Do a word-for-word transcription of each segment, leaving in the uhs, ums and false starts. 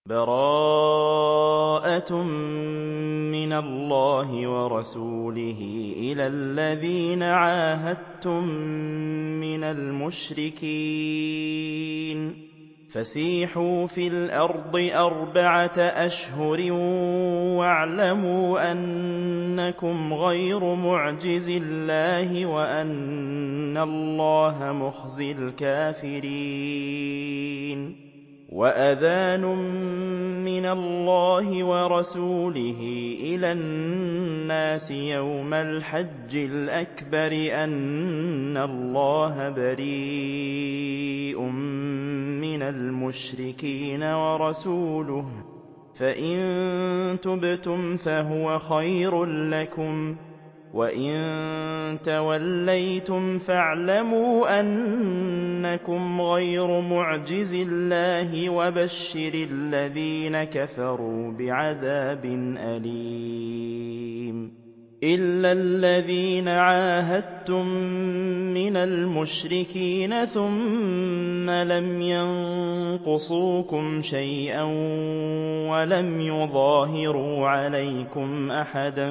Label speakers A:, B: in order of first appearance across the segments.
A: بَرَاءَةٌ مِّنَ اللَّهِ وَرَسُولِهِ إِلَى الَّذِينَ عَاهَدتُّم مِّنَ الْمُشْرِكِينَ فَسِيحُوا فِي الْأَرْضِ أَرْبَعَةَ أَشْهُرٍ وَاعْلَمُوا أَنَّكُمْ غَيْرُ مُعْجِزِي اللَّهِ وَأَنَّ اللَّهَ مُخْزِي الْكَافِرِينَ وَأَذَانٌ مِّنَ اللَّهِ وَرَسُولِهِ إِلَى النَّاسِ يَوْمَ الْحَجِّ الْأَكْبَرِ أَنَّ اللَّهَ بَرِيءٌ مِّنَ الْمُشْرِكِينَ وَرَسُولُهُ ۚ فَإِن تُبْتُمْ فَهُوَ خَيْرٌ لَّكُمْ ۖ وَإِن تَوَلَّيْتُمْ فَاعْلَمُوا أَنَّكُمْ غَيْرُ مُعْجِزِي اللَّهِ ۗ وَبَشِّرِ الَّذِينَ كَفَرُوا بِعَذَابٍ أَلِيمٍ إِلَّا الَّذِينَ عَاهَدتُّم مِّنَ الْمُشْرِكِينَ ثُمَّ لَمْ يَنقُصُوكُمْ شَيْئًا وَلَمْ يُظَاهِرُوا عَلَيْكُمْ أَحَدًا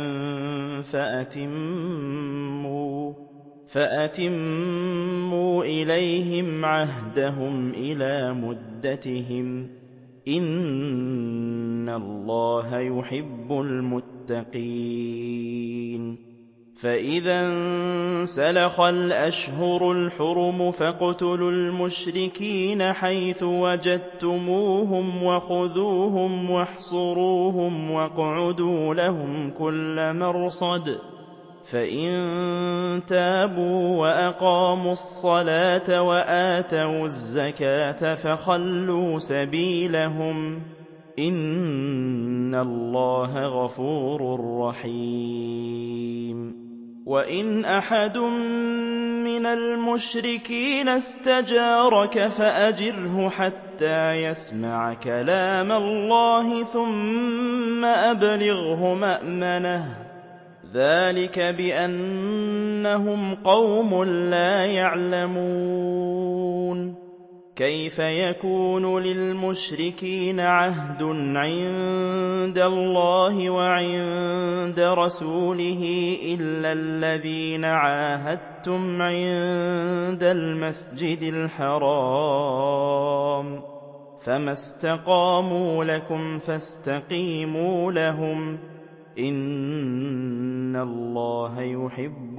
A: فَأَتِمُّوا إِلَيْهِمْ عَهْدَهُمْ إِلَىٰ مُدَّتِهِمْ ۚ إِنَّ اللَّهَ يُحِبُّ الْمُتَّقِينَ فَإِذَا انسَلَخَ الْأَشْهُرُ الْحُرُمُ فَاقْتُلُوا الْمُشْرِكِينَ حَيْثُ وَجَدتُّمُوهُمْ وَخُذُوهُمْ وَاحْصُرُوهُمْ وَاقْعُدُوا لَهُمْ كُلَّ مَرْصَدٍ ۚ فَإِن تَابُوا وَأَقَامُوا الصَّلَاةَ وَآتَوُا الزَّكَاةَ فَخَلُّوا سَبِيلَهُمْ ۚ إِنَّ اللَّهَ غَفُورٌ رَّحِيمٌ وَإِنْ أَحَدٌ مِّنَ الْمُشْرِكِينَ اسْتَجَارَكَ فَأَجِرْهُ حَتَّىٰ يَسْمَعَ كَلَامَ اللَّهِ ثُمَّ أَبْلِغْهُ مَأْمَنَهُ ۚ ذَٰلِكَ بِأَنَّهُمْ قَوْمٌ لَّا يَعْلَمُونَ كَيْفَ يَكُونُ لِلْمُشْرِكِينَ عَهْدٌ عِندَ اللَّهِ وَعِندَ رَسُولِهِ إِلَّا الَّذِينَ عَاهَدتُّمْ عِندَ الْمَسْجِدِ الْحَرَامِ ۖ فَمَا اسْتَقَامُوا لَكُمْ فَاسْتَقِيمُوا لَهُمْ ۚ إِنَّ اللَّهَ يُحِبُّ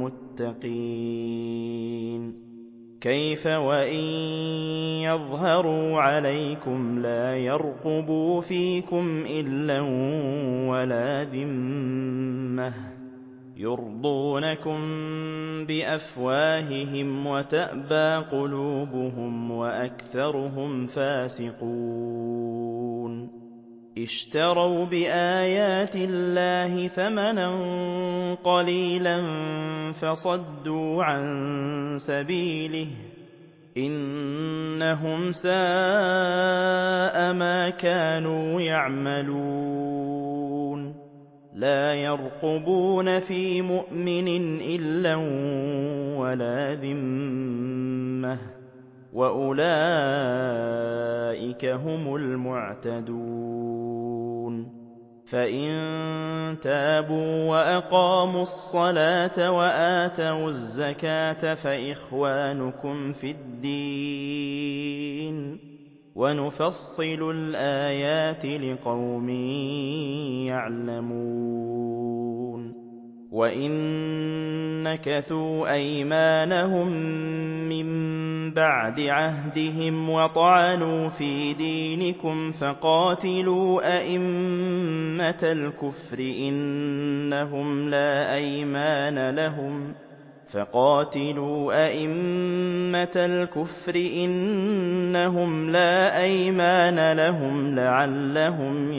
A: الْمُتَّقِينَ كَيْفَ وَإِن يَظْهَرُوا عَلَيْكُمْ لَا يَرْقُبُوا فِيكُمْ إِلًّا وَلَا ذِمَّةً ۚ يُرْضُونَكُم بِأَفْوَاهِهِمْ وَتَأْبَىٰ قُلُوبُهُمْ وَأَكْثَرُهُمْ فَاسِقُونَ اشْتَرَوْا بِآيَاتِ اللَّهِ ثَمَنًا قَلِيلًا فَصَدُّوا عَن سَبِيلِهِ ۚ إِنَّهُمْ سَاءَ مَا كَانُوا يَعْمَلُونَ لَا يَرْقُبُونَ فِي مُؤْمِنٍ إِلًّا وَلَا ذِمَّةً ۚ وَأُولَٰئِكَ هُمُ الْمُعْتَدُونَ فَإِن تَابُوا وَأَقَامُوا الصَّلَاةَ وَآتَوُا الزَّكَاةَ فَإِخْوَانُكُمْ فِي الدِّينِ ۗ وَنُفَصِّلُ الْآيَاتِ لِقَوْمٍ يَعْلَمُونَ وَإِن نَّكَثُوا أَيْمَانَهُم مِّن بَعْدِ عَهْدِهِمْ وَطَعَنُوا فِي دِينِكُمْ فَقَاتِلُوا أَئِمَّةَ الْكُفْرِ إِنَّهُمْ لَا أَيْمَانَ لَهُمْ فَقَاتِلُوا أَئِمَّةَ الْكُفْرِ إِنَّهُمْ لَا أَيْمَانَ لَهُمْ لَعَلَّهُمْ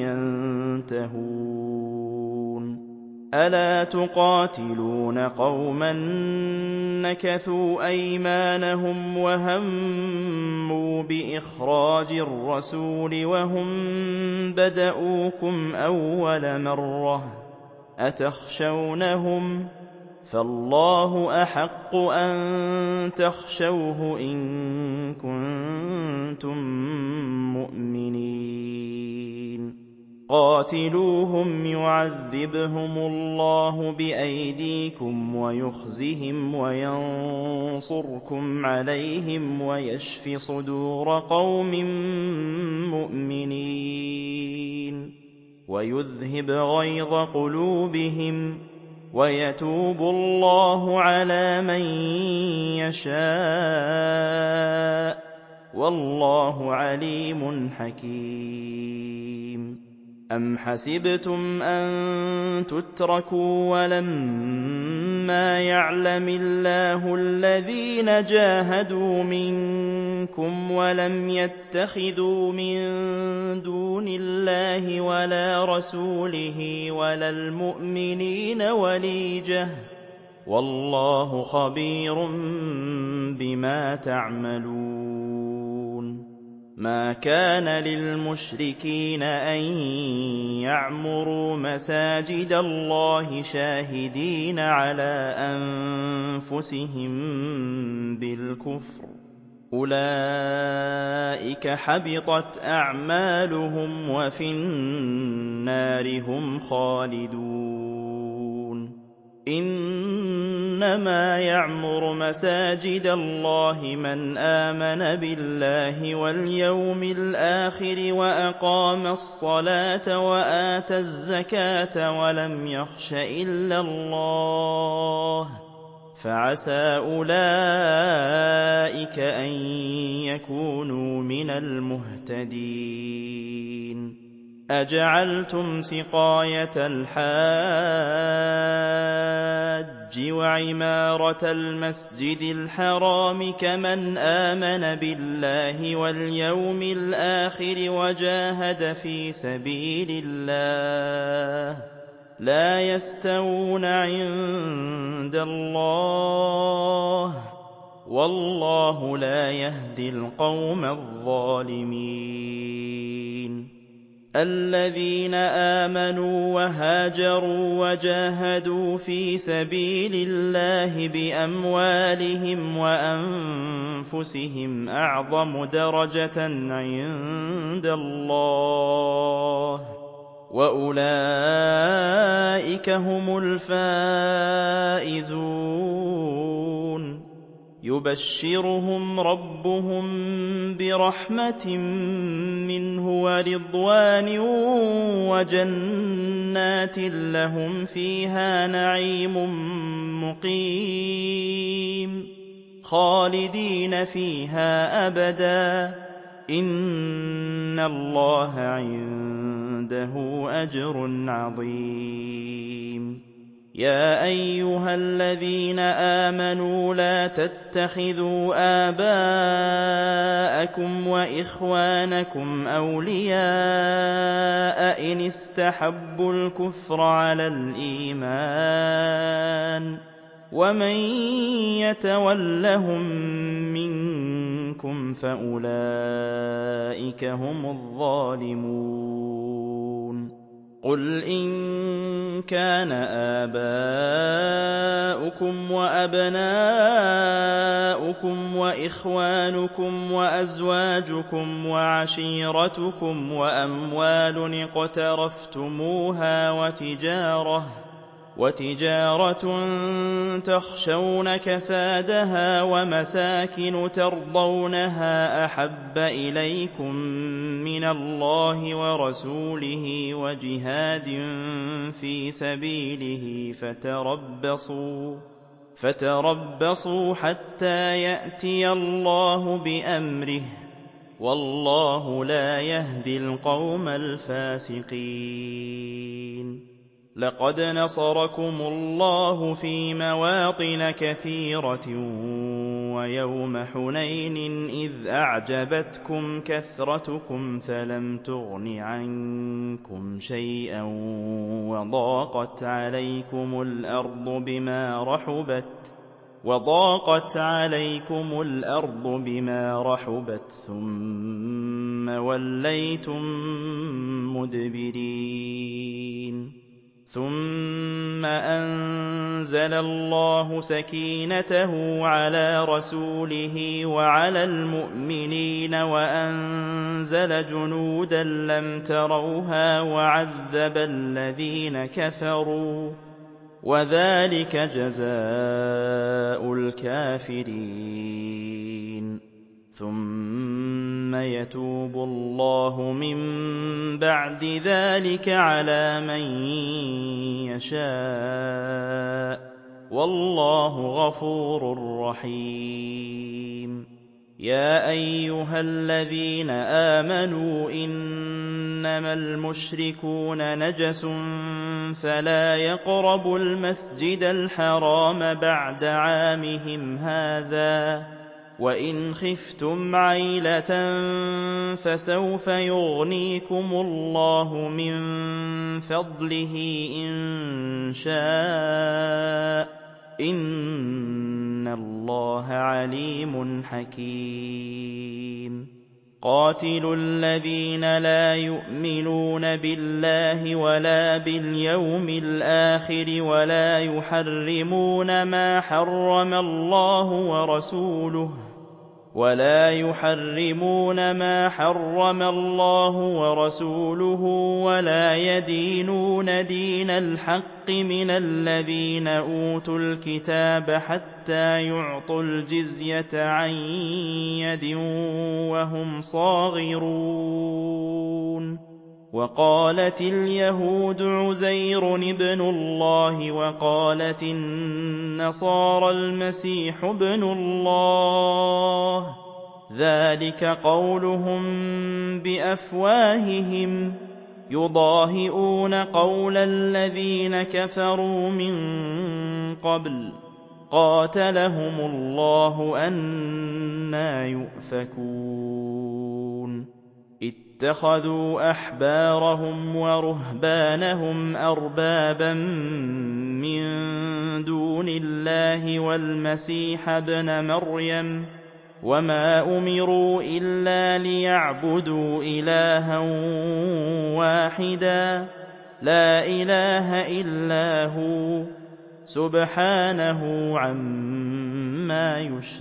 A: يَنتَهُونَ أَلَا تُقَاتِلُونَ قَوْمًا نَّكَثُوا أَيْمَانَهُمْ وَهَمُّوا بِإِخْرَاجِ الرَّسُولِ وَهُم بَدَءُوكُمْ أَوَّلَ مَرَّةٍ ۚ أَتَخْشَوْنَهُمْ ۚ فَاللَّهُ أَحَقُّ أَن تَخْشَوْهُ إِن كُنتُم مُّؤْمِنِينَ قَاتِلُوهُمْ يُعَذِّبْهُمُ اللَّهُ بِأَيْدِيكُمْ وَيُخْزِهِمْ وَيَنصُرْكُمْ عَلَيْهِمْ وَيَشْفِ صُدُورَ قَوْمٍ مُّؤْمِنِينَ وَيُذْهِبْ غَيْظَ قُلُوبِهِمْ وَيَتُوبُ اللَّهُ عَلَىٰ مَن يَشَاءُ ۗ وَاللَّهُ عَلِيمٌ حَكِيمٌ. أَمْ حَسِبْتُمْ أَن تُتْرَكُوا وَلَمَّا يَعْلَمِ اللَّهُ الَّذِينَ جَاهَدُوا مِنكُمْ وَلَمْ يَتَّخِذُوا مِن دُونِ اللَّهِ وَلَا رَسُولِهِ وَلَا الْمُؤْمِنِينَ وَلِيجَةً ۚ وَاللَّهُ خَبِيرٌ بِمَا تَعْمَلُونَ. مَا كَانَ لِلْمُشْرِكِينَ أَن يَعْمُرُوا مَسَاجِدَ اللَّهِ شَاهِدِينَ عَلَىٰ أَنفُسِهِم بِالْكُفْرِ ۚ أُولَٰئِكَ حَبِطَتْ أَعْمَالُهُمْ وَفِي النَّارِ هُمْ خَالِدُونَ. إِنَّمَا يَعْمُرُ مَسَاجِدَ اللَّهِ مَنْ آمَنَ بِاللَّهِ وَالْيَوْمِ الْآخِرِ وَأَقَامَ الصَّلَاةَ وَآتَى الزَّكَاةَ وَلَمْ يَخْشَ إِلَّا اللَّهَ ۖ فَعَسَىٰ أُولَٰئِكَ أَن يَكُونُوا مِنَ الْمُهْتَدِينَ. أَجَعَلْتُمْ سِقَايَةَ الْحَاجِّ وَعِمَارَةَ الْمَسْجِدِ الْحَرَامِ كَمَنْ آمَنَ بِاللَّهِ وَالْيَوْمِ الْآخِرِ وَجَاهَدَ فِي سَبِيلِ اللَّهِ ۚ لَا يَسْتَوُونَ عِندَ اللَّهِ ۗ وَاللَّهُ لَا يَهْدِي الْقَوْمَ الظَّالِمِينَ. الَّذِينَ آمَنُوا وَهَاجَرُوا وَجَاهَدُوا فِي سَبِيلِ اللَّهِ بِأَمْوَالِهِمْ وَأَنفُسِهِمْ أَعْظَمُ دَرَجَةً عِندَ اللَّهِ ۗ وَأُولَٰئِكَ هُمُ الْفَائِزُونَ. يُبَشِّرُهُمْ رَبُّهُم بِرَحْمَةٍ مِّنْهُ وَرِضْوَانٍ وَجَنَّاتٍ لَّهُمْ فِيهَا نَعِيمٌ مُّقِيمٌ خَالِدِينَ فِيهَا أَبَدًا ۚ إِنَّ اللَّهَ عِندَهُ أَجْرٌ عَظِيمٌ. يَا أَيُّهَا الَّذِينَ آمَنُوا لَا تَتَّخِذُوا آبَاءَكُمْ وَإِخْوَانَكُمْ أَوْلِيَاءَ إِنِ اسْتَحَبُّوا الْكُفْرَ عَلَى الْإِيمَانِ ۚ وَمَن يَتَوَلَّهُم مِّنكُمْ فَأُولَٰئِكَ هُمُ الظَّالِمُونَ. قُلْ إِن كَانَ آبَاؤُكُمْ وَأَبْنَاؤُكُمْ وَإِخْوَانُكُمْ وَأَزْوَاجُكُمْ وَعَشِيرَتُكُمْ وَأَمْوَالٌ اقْتَرَفْتُمُوهَا وَتِجَارَةٌ تَخْشَوْنَ كَسَادَهَا وَمَسَاكِنُ تَرْضَوْنَهَا أَحَبَّ إِلَيْكُم مِّنَ اللَّهِ وَرَسُولِهِ وَجِهَادٍ فِي سَبِيلِهِ فَتَرَبَّصُوا حَتَّىٰ يَأْتِيَ اللَّهُ بِأَمْرِهِ ۗ وَاللَّهُ لَا يَهْدِي الْقَوْمَ الْفَاسِقِينَ. لَقَدْ نَصَرَكُمُ اللَّهُ فِي مَوَاطِنَ كَثِيرَةٍ وَيَوْمَ حُنَيْنٍ إِذْ أَعْجَبَتْكُمْ كَثْرَتُكُمْ فَلَمْ تُغْنِ عَنكُمْ شَيْئًا وَضَاقَتْ عَلَيْكُمُ الْأَرْضُ بِمَا رَحُبَتْ ثُمَّ وَلَّيْتُم مُّدْبِرِينَ. ثُمَّ أَنزَلَ اللَّهُ سَكِينَتَهُ عَلَىٰ رَسُولِهِ وَعَلَى الْمُؤْمِنِينَ وَأَنزَلَ جُنُودًا لَّمْ تَرَوْهَا وَعَذَّبَ الَّذِينَ كَفَرُوا ۚ وَذَٰلِكَ جَزَاءُ الْكَافِرِينَ. ثُمَّ يَتُوبُ اللَّهُ مِن بَعْدِ ذَٰلِكَ عَلَىٰ مَن يَشَاءُ ۗ وَاللَّهُ غَفُورٌ رَّحِيمٌ. يَا أَيُّهَا الَّذِينَ آمَنُوا إِنَّمَا الْمُشْرِكُونَ نَجَسٌ فَلَا يَقْرَبُوا الْمَسْجِدَ الْحَرَامَ بَعْدَ عَامِهِمْ هَٰذَا ۚ وَإِنْ خِفْتُمْ عَيْلَةً فَسَوْفَ يُغْنِيكُمُ اللَّهُ مِن فَضْلِهِ إِن شَاءَ ۚ إِنَّ اللَّهَ عَلِيمٌ حَكِيمٌ. قَاتِلُوا الَّذِينَ لَا يُؤْمِنُونَ بِاللَّهِ وَلَا بِالْيَوْمِ الْآخِرِ وَلَا يُحَرِّمُونَ مَا حَرَّمَ اللَّهُ وَرَسُولُهُ وَلَا يُحَرِّمُونَ مَا حَرَّمَ اللَّهُ وَرَسُولُهُ وَلَا يَدِينُونَ دِينَ الْحَقِّ مِنَ الَّذِينَ أُوتُوا الْكِتَابَ حَتَّىٰ يُعْطُوا الْجِزْيَةَ عَن يَدٍ وَهُمْ صَاغِرُونَ. وَقَالَتِ الْيَهُودُ عُزَيْرٌ ابْنُ اللَّهِ وَقَالَتِ النَّصَارَى الْمَسِيحُ ابْنُ اللَّهِ ۖ ذَٰلِكَ قَوْلُهُم بِأَفْوَاهِهِمْ ۖ يُضَاهِئُونَ قَوْلَ الَّذِينَ كَفَرُوا مِن قَبْلُ ۚ قَاتَلَهُمُ اللَّهُ أَنَّىٰ يُؤْفَكُونَ. اتَّخَذُوا أَحْبَارَهُمْ وَرُهْبَانَهُمْ أَرْبَابًا مِّن دُونِ اللَّهِ وَالْمَسِيحَ ابْنَ مَرْيَمَ ۚ وَمَا أُمِرُوا إِلَّا لِيَعْبُدُوا إِلَٰهًا وَاحِدًا لَّا إِلَٰهَ إِلَّا هُوَ ۚ سُبْحَانَهُ عَمَّا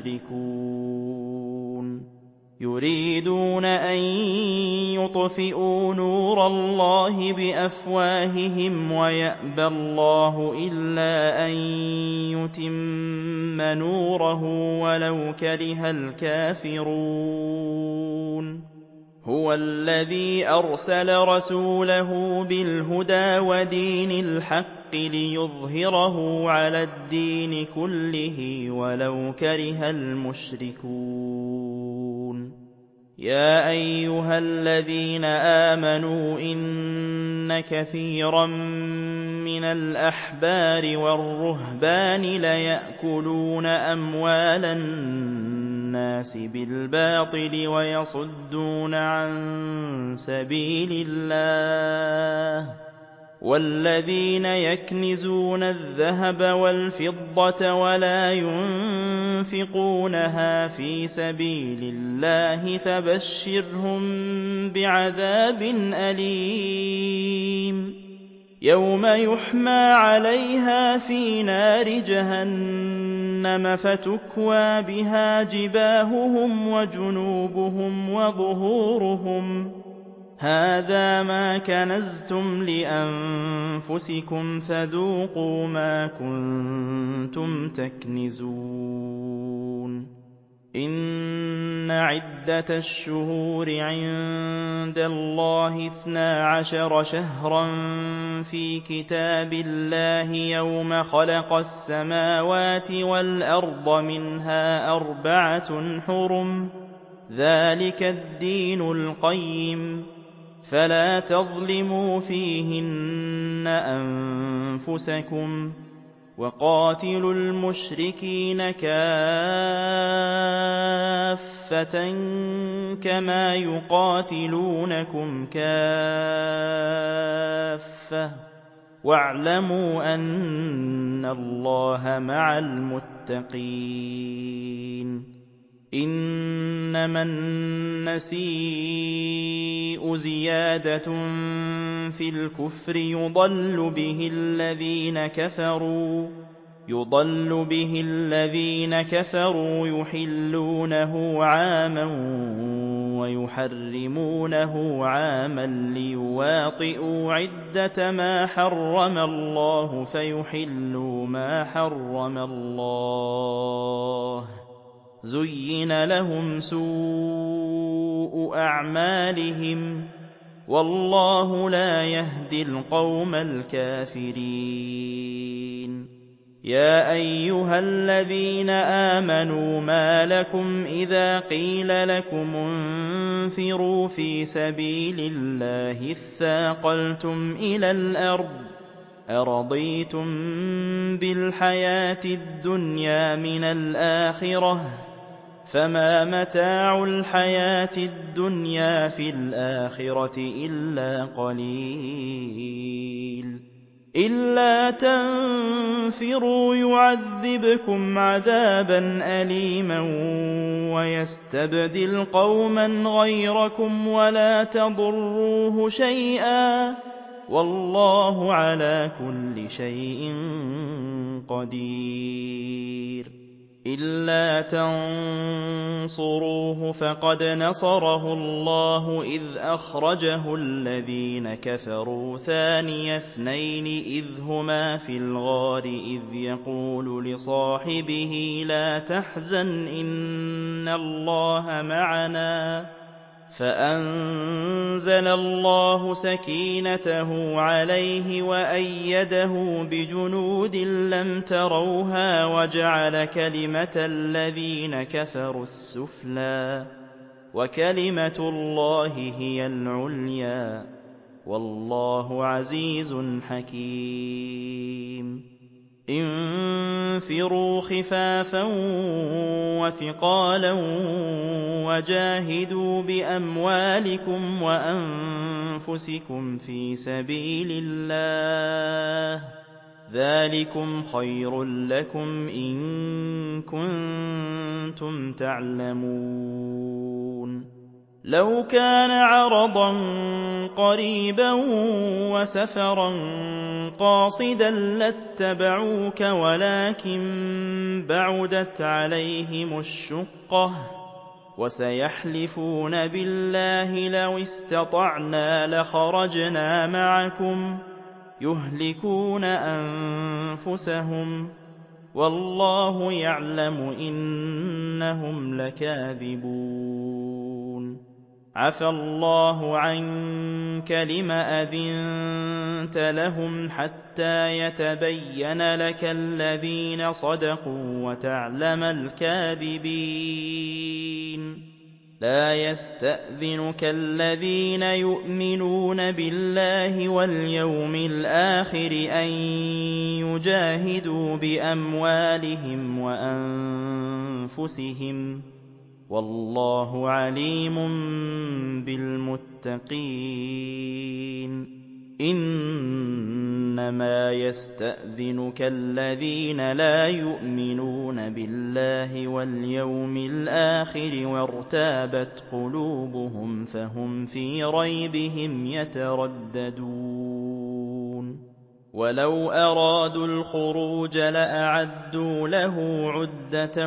A: يُشْرِكُونَ. يُرِيدُونَ أَن يُطْفِئُوا نُورَ اللَّهِ بِأَفْوَاهِهِمْ وَيَأْبَى اللَّهُ إِلَّا أَن يُتِمَّ نُورَهُ وَلَوْ كَرِهَ الْكَافِرُونَ. هُوَ الَّذِي أَرْسَلَ رَسُولَهُ بِالْهُدَىٰ وَدِينِ الْحَقِّ لِيُظْهِرَهُ عَلَى الدِّينِ كُلِّهِ وَلَوْ كَرِهَ الْمُشْرِكُونَ. يَا أَيُّهَا الَّذِينَ آمَنُوا إِنَّ كَثِيرًا مِّنَ الْأَحْبَارِ وَالرُّهْبَانِ لَيَأْكُلُونَ أَمْوَالَ النَّاسِ بِالْبَاطِلِ وَيَصُدُّونَ عَن سَبِيلِ اللَّهِ ۗ وَالَّذِينَ يَكْنِزُونَ الذَّهَبَ وَالْفِضَّةَ وَلَا يُنفِقُونَهَا فِي سَبِيلِ اللَّهِ فَبَشِّرْهُم بِعَذَابٍ أَلِيمٍ يَوْمَ يُحْمَىٰ عَلَيْهَا فِي نَارِ جَهَنَّمَ فَتُكْوَىٰ بِهَا جِبَاهُهُمْ وَجُنُوبُهُمْ وَظُهُورُهُمْ ۖ هَٰذَا مَا كَنَزْتُمْ لِأَنفُسِكُمْ فَذُوقُوا مَا كُنتُمْ تَكْنِزُونَ. إِنَّ عِدَّةَ الشُّهُورِ عِندَ اللَّهِ اثْنَا عَشَرَ شَهْرًا فِي كِتَابِ اللَّهِ يَوْمَ خَلَقَ السَّمَاوَاتِ وَالْأَرْضَ مِنْهَا أَرْبَعَةٌ حُرُمٌ ۚ ذَٰلِكَ الدِّينُ الْقَيِّمُ ۚ فَلَا تَظْلِمُوا فِيهِنَّ أَنفُسَكُمْ ۚ وَقَاتِلُوا الْمُشْرِكِينَ كَافَّةً كَمَا يُقَاتِلُونَكُمْ كَافَّةً ۚ وَاعْلَمُوا أَنَّ اللَّهَ مَعَ الْمُتَّقِينَ. إِنَّمَا النَّسِيءُ زِيَادَةٌ فِي الْكُفْرِ يُضَلُّ بِهِ الَّذِينَ كَفَرُوا يُضَلُّ بِهِ الَّذِينَ كَفَرُوا يُحِلُّونَهُ عَامًا وَيُحَرِّمُونَهُ عَامًا لِيُوَاطِئُوا عِدَّةَ مَا حَرَّمَ اللَّهُ فَيُحِلُّوا مَا حَرَّمَ اللَّهُ زُيِّنَ لَهُمْ سُوءُ أَعْمَالِهِمْ وَاللَّهُ لَا يَهْدِي الْقَوْمَ الْكَافِرِينَ يَا أَيُّهَا الَّذِينَ آمَنُوا مَا لَكُمْ إِذَا قِيلَ لَكُمُ انفِرُوا فِي سَبِيلِ اللَّهِ اثَّاقَلْتُمْ إِلَى الْأَرْضِ أَرَضِيتُم بِالْحَيَاةِ الدُّنْيَا مِنَ الْآخِرَةِ فَمَا مَتَاعُ الْحَيَاةِ الدُّنْيَا فِي الْآخِرَةِ إِلَّا قَلِيلٌ إِلَّا تَنفِرُوا يُعَذِّبْكُمْ عَذَابًا أَلِيمًا وَيَسْتَبْدِلْ قَوْمًا غَيْرَكُمْ وَلَا تَضُرُّوهُ شَيْئًا وَاللَّهُ عَلَىٰ كُلِّ شَيْءٍ قَدِيرٌ إِلَّا تَنصُرُوهُ فَقَدْ نَصَرَهُ اللَّهُ إِذْ أَخْرَجَهُ الَّذِينَ كَفَرُوا ثَانِيَ اثْنَيْنِ إِذْ هُمَا فِي الْغَارِ إِذْ يَقُولُ لِصَاحِبِهِ لَا تَحْزَنْ إِنَّ اللَّهَ مَعَنَا فَأَنزَلَ اللَّهُ سَكِينَتَهُ عَلَيْهِ وَأَيَّدَهُ بِجُنُودٍ لَّمْ تَرَوْهَا وَجَعَلَ كَلِمَةَ الَّذِينَ كَفَرُوا السُّفْلَىٰ وَكَلِمَةُ اللَّهِ هِيَ الْعُلْيَا وَاللَّهُ عَزِيزٌ حَكِيمٌ انفِرُوا خِفَافًا وَثِقَالًا وَجَاهِدُوا بِأَمْوَالِكُمْ وَأَنفُسِكُمْ فِي سَبِيلِ اللَّهِ ذَٰلِكُمْ خَيْرٌ لَّكُمْ إِن كُنتُمْ تَعْلَمُونَ لَوْ كَانَ عَرَضًا قَرِيبًا وَسَفَرًا قَاصِدًا لَّاتَّبَعُوكَ وَلَٰكِن بَعُدَتْ عَلَيْهِمُ الشُّقَّةُ وَسَيَحْلِفُونَ بِاللَّهِ لَوِ اسْتَطَعْنَا لَخَرَجْنَا مَعَكُمْ يُهْلِكُونَ أَنفُسَهُمْ وَاللَّهُ يَعْلَمُ إِنَّهُمْ لَكَاذِبُونَ عَفَا اللَّهُ عَنكَ لِمَ أَذِنتَ لَهُمْ حَتَّىٰ يَتَبَيَّنَ لَكَ الَّذِينَ صَدَقُوا وَتَعْلَمَ الْكَاذِبِينَ لَا يَسْتَأْذِنُكَ الَّذِينَ يُؤْمِنُونَ بِاللَّهِ وَالْيَوْمِ الْآخِرِ أَن يُجَاهِدُوا بِأَمْوَالِهِمْ وَأَنفُسِهِمْ وَاللَّهُ عَلِيمٌ بِالْمُتَّقِينَ إِنَّمَا يَسْتَأْذِنُكَ الَّذِينَ لَا يُؤْمِنُونَ بِاللَّهِ وَالْيَوْمِ الْآخِرِ وَارْتَابَتْ قُلُوبُهُمْ فَهُمْ فِي رَيْبِهِمْ يَتَرَدَّدُونَ وَلَوْ أَرَادُوا الْخُرُوجَ لَأَعَدُّوا لَهُ عُدَّةً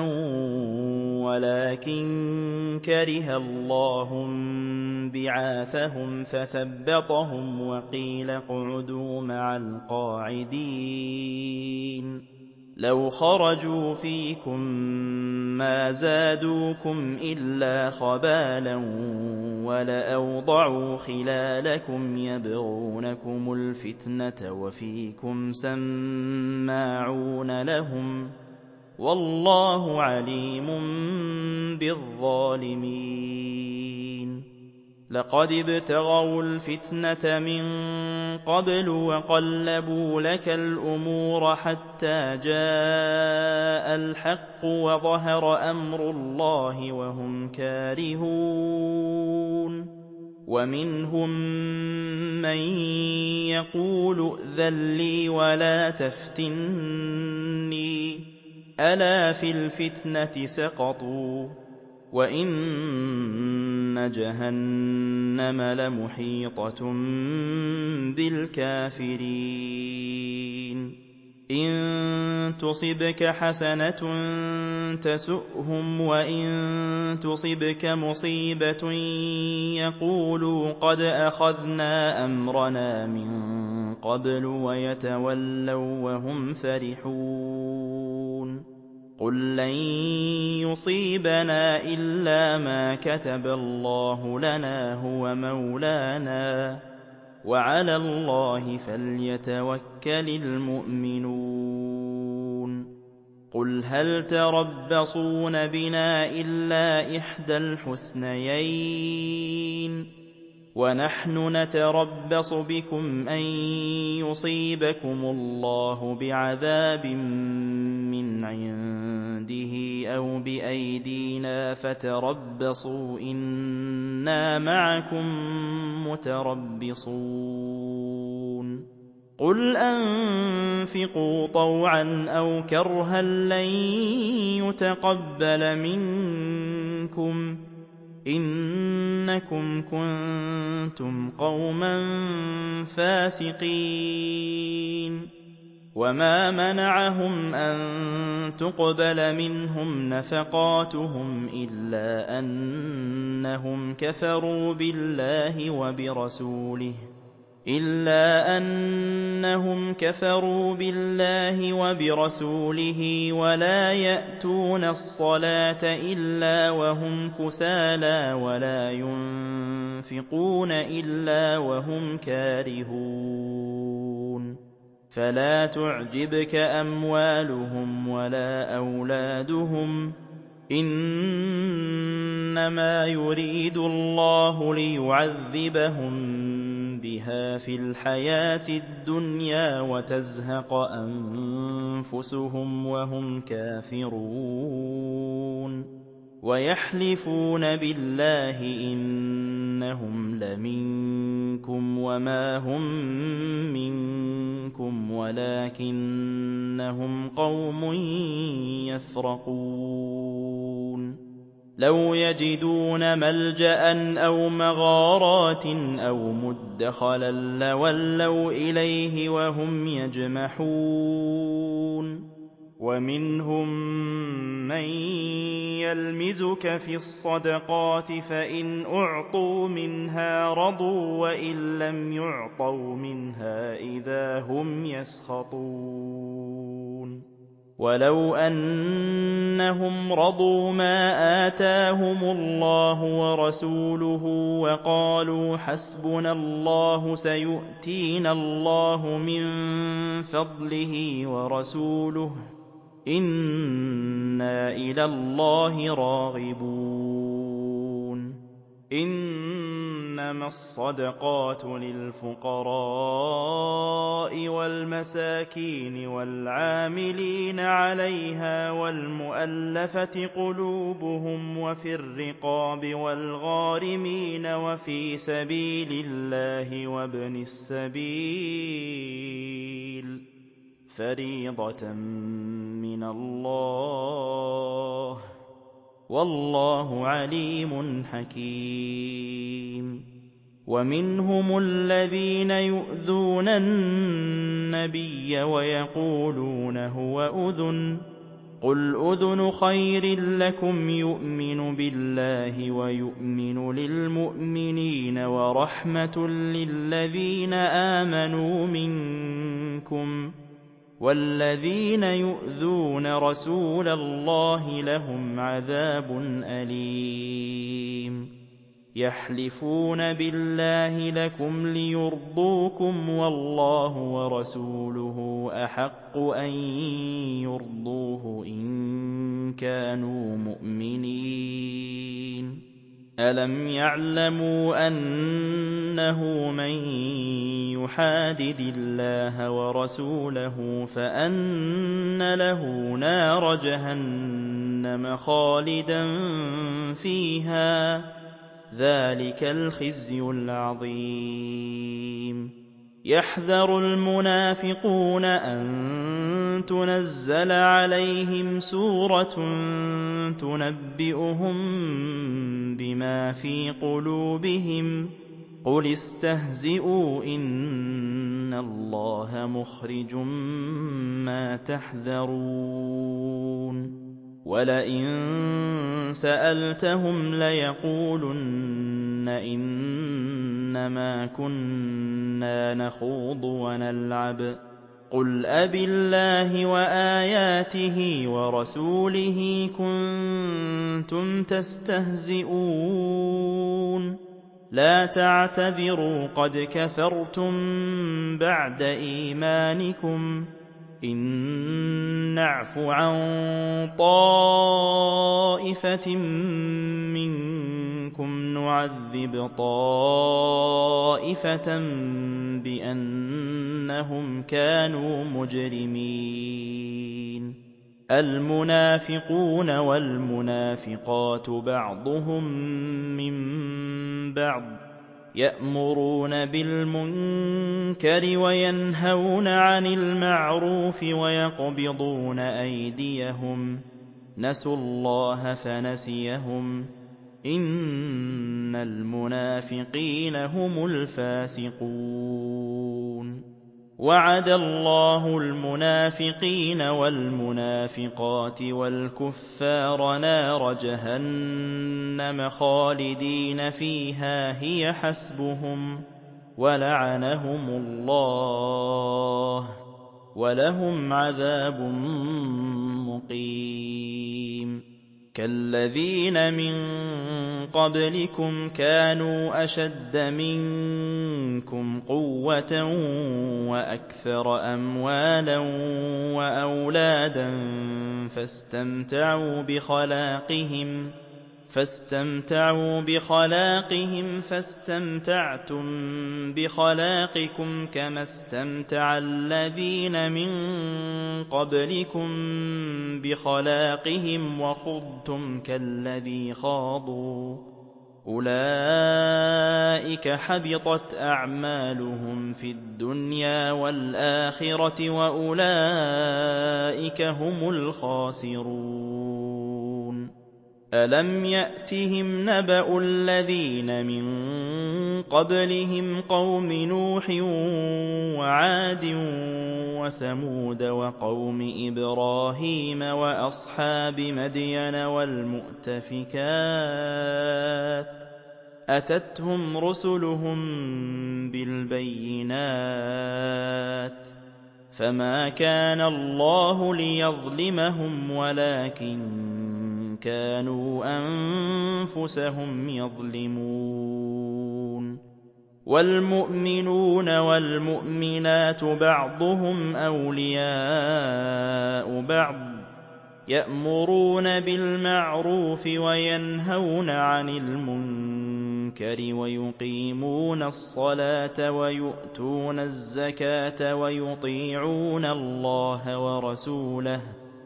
A: وَلَٰكِن كَرِهَ اللَّهُ انبِعَاثَهُمْ فَثَبَّطَهُمْ وَقِيلَ اقْعُدُوا مَعَ الْقَاعِدِينَ لَوْ خَرَجُوا فِيكُم مَّا زَادُوكُمْ إِلَّا خَبَالًا وَلَأَوْضَعُوا خِلَالَكُمْ يَبْغُونَكُمُ الْفِتْنَةَ وَفِيكُمْ سَمَّاعُونَ لَهُمْ وَاللَّهُ عَلِيمٌ بِالظَّالِمِينَ لَقَدِ ابْتَغَوُا الْفِتْنَةَ مِن قَبْلُ وَقَلَّبُوا لَكَ الْأُمُورَ حَتَّىٰ جَاءَ الْحَقُّ وَظَهَرَ أَمْرُ اللَّهِ وَهُمْ كَارِهُونَ وَمِنْهُم مَّن يَقُولُ ائْذَن لِّي وَلَا تَفْتِنِّي أَلَا فِي الْفِتْنَةِ سَقَطُوا وَإِنَّ جَهَنَّمَ لَمُحِيطَةٌ بِالْكَافِرِينَ إِن تُصِبْكَ حَسَنَةٌ تَسُؤْهُمْ وَإِن تُصِبْكَ مُصِيبَةٌ يَقُولُوا قَدْ أَخَذْنَا أَمْرَنَا مِن قَبْلُ وَيَتَوَلَّوا وَّهُمْ فَرِحُونَ قُل لَّن يُصِيبَنَا إِلَّا مَا كَتَبَ اللَّهُ لَنَا هُوَ مَوْلَانَا وَعَلَى اللَّهِ فَلْيَتَوَكَّلِ الْمُؤْمِنُونَ قُلْ هَلْ تَرَبَّصُونَ بِنَا إِلَّا إِحْدَى الْحُسْنَيَيْنِ وَنَحْنُ نَتَرَبَّصُ بِكُمْ أَن يُصِيبَكُمُ اللَّهُ بِعَذَابٍ مِّنْ عِندِهِ أَوْ بِأَيْدِينَا فَتَرَبَّصُوا إِنَّا مَعَكُم مُّتَرَبِّصُونَ قُلْ أَنفِقُوا طَوْعًا أَوْ كَرْهًا لَّن يُتَقَبَّلَ مِنكُمْ إِنَّكُمْ كُنتُمْ قَوْمًا فَاسِقِينَ وَمَا مَنَعَهُمْ أَن تُقْبَلَ مِنْهُمْ نَفَقَاتُهُمْ إِلَّا أَنَّهُمْ كَفَرُوا بِاللَّهِ وَبِرَسُولِهِ إِلَّا أَنَّهُمْ كَفَرُوا بِاللَّهِ وَبِرَسُولِهِ وَلَا يَأْتُونَ الصَّلَاةَ إِلَّا وَهُمْ كُسَالَىٰ وَلَا يُنفِقُونَ إِلَّا وَهُمْ كَارِهُونَ فَلَا تُعْجِبْكَ أَمْوَالُهُمْ وَلَا أَوْلَادُهُمْ ۚ إِنَّمَا يُرِيدُ اللَّهُ لِيُعَذِّبَهُم بِهَا فِي الْحَيَاةِ الدُّنْيَا وَتَزْهَقَ أَنفُسُهُمْ وَهُمْ كَافِرُونَ وَيَحْلِفُونَ بِاللَّهِ إِنَّهُمْ لَمِنكُمْ وَمَا هُم مِّنكُمْ وَلَٰكِنَّهُمْ قَوْمٌ يَفْرَقُونَ لَوْ يَجِدُونَ مَلْجَأً أَوْ مَغَارَاتٍ أَوْ مُدَّخَلًا لَّوَلَّوْا إِلَيْهِ وَهُمْ يَجْمَحُونَ وَمِنْهُم مَّن يَلْمِزُكَ فِي الصَّدَقَاتِ فَإِنْ أُعْطُوا مِنْهَا رَضُوا وَإِن لَّمْ يُعْطَوْا مِنْهَا إِذَا هُمْ يَسْخَطُونَ وَلَوْ أَنَّهُمْ رَضُوا مَا آتَاهُمُ اللَّهُ وَرَسُولُهُ وَقَالُوا حَسْبُنَا اللَّهُ سَيُؤْتِينَا اللَّهُ مِن فَضْلِهِ وَرَسُولُهُ إِنَّا إِلَى اللَّهِ رَاغِبُونَ إِنَّمَا الصَّدَقَاتُ لِلْفُقَرَاءِ وَالْمَسَاكِينِ وَالْعَامِلِينَ عَلَيْهَا وَالْمُؤَلَّفَةِ قُلُوبُهُمْ وَفِي الرِّقَابِ وَالْغَارِمِينَ وَفِي سَبِيلِ اللَّهِ وَابْنِ السَّبِيلِ فَرِيضَةً مِّنَ اللَّهِ ۗ وَاللَّهُ عَلِيمٌ حَكِيمٌ وَمِنْهُمُ الَّذِينَ يُؤْذُونَ النَّبِيَّ وَيَقُولُونَ هُوَ أُذُنٌ ۚ قُلْ أُذُنُ خَيْرٍ لَّكُمْ يُؤْمِنُ بِاللَّهِ وَيُؤْمِنُ لِلْمُؤْمِنِينَ وَرَحْمَةٌ لِّلَّذِينَ آمَنُوا مِنكُمْ ۚ وَالَّذِينَ يُؤْذُونَ رَسُولَ اللَّهِ لَهُمْ عَذَابٌ أَلِيمٌ يَحْلِفُونَ بِاللَّهِ لَكُمْ لِيُرْضُوكُمْ وَاللَّهُ وَرَسُولُهُ أَحَقُّ أَن يُرْضُوهُ إِن كَانُوا مُؤْمِنِينَ أَلَمْ يَعْلَمُوا أَنَّهُ مَن يُحَادِدِ اللَّهَ وَرَسُولَهُ فَأَنَّ لَهُ نَارَ جَهَنَّمَ خَالِدًا فِيهَا ۚ ذَٰلِكَ الْخِزْيُ الْعَظِيمُ يَحْذَرُ الْمُنَافِقُونَ أَن تُنَزَّلَ عَلَيْهِمْ سُورَةٌ تُنَبِّئُهُم بِمَا فِي قُلُوبِهِمْ قُلِ اسْتَهْزِئُوا إِنَّ اللَّهَ مُخْرِجٌ مَّا تَحْذَرُونَ وَلَئِن سَأَلْتَهُمْ لَيَقُولُنَّ إِنَّمَا كُنَّا نَخُوضُ وَنَلْعَبُ قُلْ أَبِاللَّهِ وَآيَاتِهِ وَرَسُولِهِ كُنتُمْ تَسْتَهْزِئُونَ لَا تَعْتَذِرُوا قَدْ كَفَرْتُم بَعْدَ إِيمَانِكُمْ إِن نَّعْفُ عَن طَائِفَةٍ مِّنكُمْ نُعَذِّبْ طَائِفَةً بِأَنَّهُمْ كَانُوا مُجْرِمِينَ الْمُنَافِقُونَ وَالْمُنَافِقَاتُ بَعْضُهُم مِّن بَعْضٍ يَأْمُرُونَ بِالْمُنكَرِ وَيَنْهَوْنَ عَنِ الْمَعْرُوفِ وَيَقْبِضُونَ أَيْدِيَهُمْ نَسُوا اللَّهَ فَنَسِيَهُمْ إِنَّ الْمُنَافِقِينَ هُمُ الْفَاسِقُونَ وَعَدَ اللَّهُ الْمُنَافِقِينَ وَالْمُنَافِقَاتِ وَالْكُفَّارَ نَارَ جَهَنَّمَ خَالِدِينَ فِيهَا هِيَ حَسْبُهُمْ وَلَعَنَهُمُ اللَّهُ وَلَهُمْ عَذَابٌ مُّقِيمٌ كَالَّذِينَ مِن قَبْلِكُمْ كَانُوا أَشَدَّ مِنكُمْ قُوَّةً وَأَكْثَرَ أَمْوَالًا وَأَوْلَادًا فَاسْتَمْتَعُوا بِخَلَاقِهِمْ فَاسْتَمْتَعُوا بِخَلَاقِهِمْ فَاسْتَمْتَعْتُم بِخَلَاقِكُمْ كَمَا اسْتَمْتَعَ الَّذِينَ مِن قَبْلِكُم بِخَلَاقِهِمْ وَخُضْتُمْ كَالَّذِي خَاضُوا أُولَٰئِكَ حَبِطَتْ أَعْمَالُهُمْ فِي الدُّنْيَا وَالْآخِرَةِ وَأُولَٰئِكَ هُمُ الْخَاسِرُونَ أَلَمْ يَأْتِهِمْ نَبَأُ الَّذِينَ مِن قَبْلِهِمْ قَوْمِ نُوحٍ وَعَادٍ وَثَمُودَ وَقَوْمِ إِبْرَاهِيمَ وَأَصْحَابِ مَدْيَنَ وَالْمُؤْتَفِكَاتِ أَتَتْهُمْ رُسُلُهُم بِالْبَيِّنَاتِ فَمَا كَانَ اللَّهُ لِيَظْلِمَهُمْ وَلَٰكِن كَانُوا أَنفُسَهُمْ يَظْلِمُونَ وَالْمُؤْمِنُونَ وَالْمُؤْمِنَاتُ بَعْضُهُمْ أَوْلِيَاءُ بَعْضٍ يَأْمُرُونَ بِالْمَعْرُوفِ وَيَنْهَوْنَ عَنِ الْمُنكَرِ وَيُقِيمُونَ الصَّلَاةَ وَيُؤْتُونَ الزَّكَاةَ وَيُطِيعُونَ اللَّهَ وَرَسُولَهُ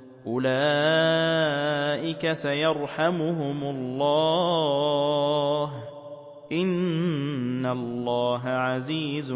A: أُولَٰئِكَ سَيَرْحَمُهُمُ اللَّهُ إِنَّ اللَّهَ عَزِيزٌ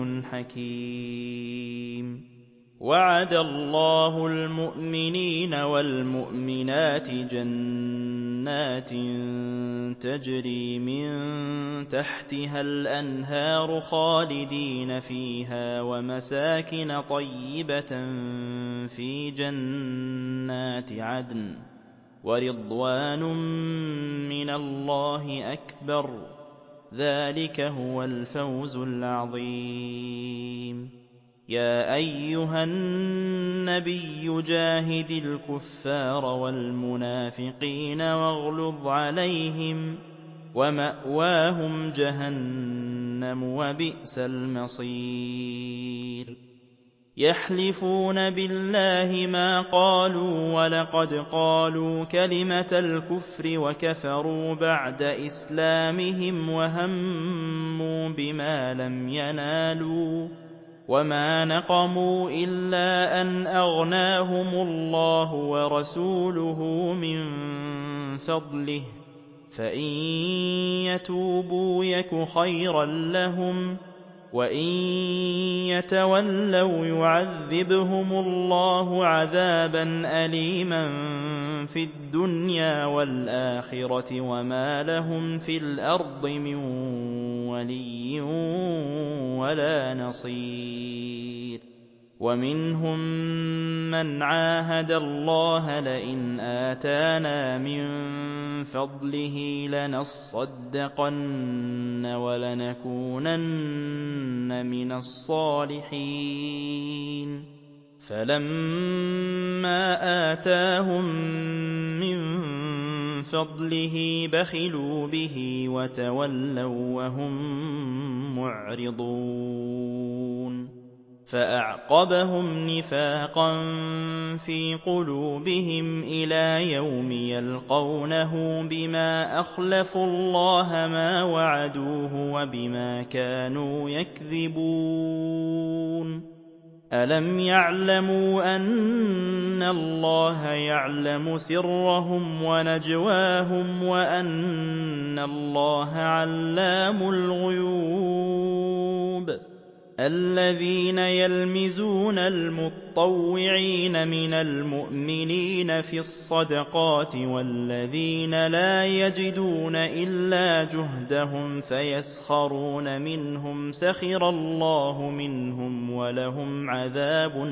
A: حَكِيمٌ وَعَدَ اللَّهُ الْمُؤْمِنِينَ وَالْمُؤْمِنَاتِ جَنَّاتٍ تَجْرِي مِن تَحْتِهَا الْأَنْهَارُ خَالِدِينَ فِيهَا وَمَسَاكِنَ طَيِّبَةً فِي جَنَّاتِ عَدْنٍ وَرِضْوَانٌ مِّنَ اللَّهِ أَكْبَرُ ذَلِكَ هُوَ الْفَوْزُ الْعَظِيمُ يَا أَيُّهَا النَّبِيُّ جَاهِدِ الْكُفَّارَ وَالْمُنَافِقِينَ وَاغْلُظْ عَلَيْهِمْ وَمَأْوَاهُمْ جَهَنَّمُ وَبِئْسَ الْمَصِيرُ يَحْلِفُونَ بِاللَّهِ مَا قَالُوا وَلَقَدْ قَالُوا كَلِمَةَ الْكُفْرِ وَكَفَرُوا بَعْدَ إِسْلَامِهِمْ وَهَمُّوا بِمَا لَمْ يَنَالُوا وَمَا نَقَمُوا إِلَّا أَنْ أَغْنَاهُمُ اللَّهُ وَرَسُولُهُ مِن فَضْلِهِ فَإِن يَتُوبُوا يَكُ خَيْرًا لَّهُمْ وَإِن يَتَوَلَّوْا يُعَذِّبْهُمُ اللَّهُ عَذَابًا أَلِيمًا فِي الدُّنْيَا وَالْآخِرَةِ وَمَا لَهُمْ فِي الْأَرْضِ مِن وَلِيٍّ وَلَا نَصِيرٍ وَمِنْهُم مَّنْ عَاهَدَ اللَّهَ لَئِنْ آتَانَا مِن فَضْلِهِ لَنَصَّدَّقَنَّ وَلَنَكُونَنَّ مِنَ الصَّالِحِينَ فَلَمَّا آتَاهُم مِّن فَضْلِهِ بَخِلُوا بِهِ وَتَوَلَّوا وَّهُم مُّعْرِضُونَ فَأَعْقَبَهُمْ نِفَاقًا فِي قُلُوبِهِمْ إِلَىٰ يَوْمِ يَلْقَوْنَهُ بِمَا أَخْلَفُوا اللَّهَ مَا وَعَدُوهُ وَبِمَا كَانُوا يَكْذِبُونَ أَلَمْ يَعْلَمُوا أَنَّ اللَّهَ يَعْلَمُ سِرَّهُمْ وَنَجْوَاهُمْ وَأَنَّ اللَّهَ عَلَّامُ الْغُيُوبِ الَّذِينَ يَلْمِزُونَ الْمُطَّوِّعِينَ مِنَ الْمُؤْمِنِينَ فِي الصَّدَقَاتِ وَالَّذِينَ لَا يَجِدُونَ إِلَّا جُهْدَهُمْ فَيَسْخَرُونَ مِنْهُمْ سَخِرَ اللَّهُ مِنْهُمْ وَلَهُمْ عَذَابٌ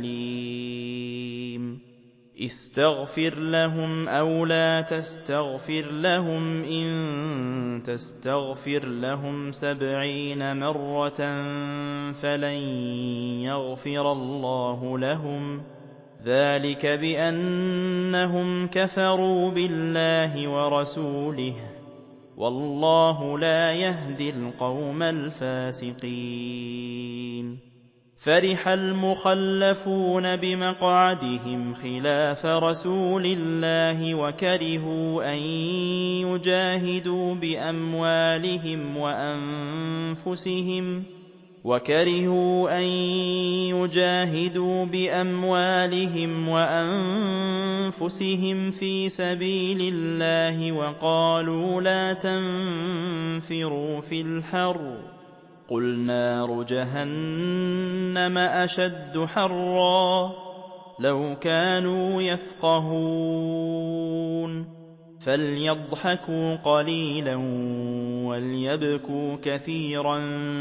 A: أَلِيمٌ اسْتَغْفِرْ لَهُمْ أَوْ لَا تَسْتَغْفِرْ لَهُمْ إِن تَسْتَغْفِرْ لَهُمْ سَبْعِينَ مَرَّةً فَلَن يَغْفِرَ اللَّهُ لَهُمْ ذَلِكَ بِأَنَّهُمْ كَفَرُوا بِاللَّهِ وَرَسُولِهِ وَاللَّهُ لَا يَهْدِي الْقَوْمَ الْفَاسِقِينَ فَرِحَ الْمُخَلَّفُونَ بِمَقْعَدِهِمْ خِلَافَ رَسُولِ اللَّهِ وَكَرِهُوا أَن يُجَاهِدُوا بِأَمْوَالِهِمْ وَأَنفُسِهِمْ وَكَرِهُوا أَن يُجَاهِدُوا بِأَمْوَالِهِمْ وَأَنفُسِهِمْ فِي سَبِيلِ اللَّهِ وَقَالُوا لَا تَنفِرُوا فِي الْحَرِّ قُلْ نَارُ جَهَنَّمَ أَشَدُّ حَرًّا لَّوْ كَانُوا يَفْقَهُونَ فَلْيَضْحَكُوا قَلِيلًا وَلْيَبْكُوا كَثِيرًا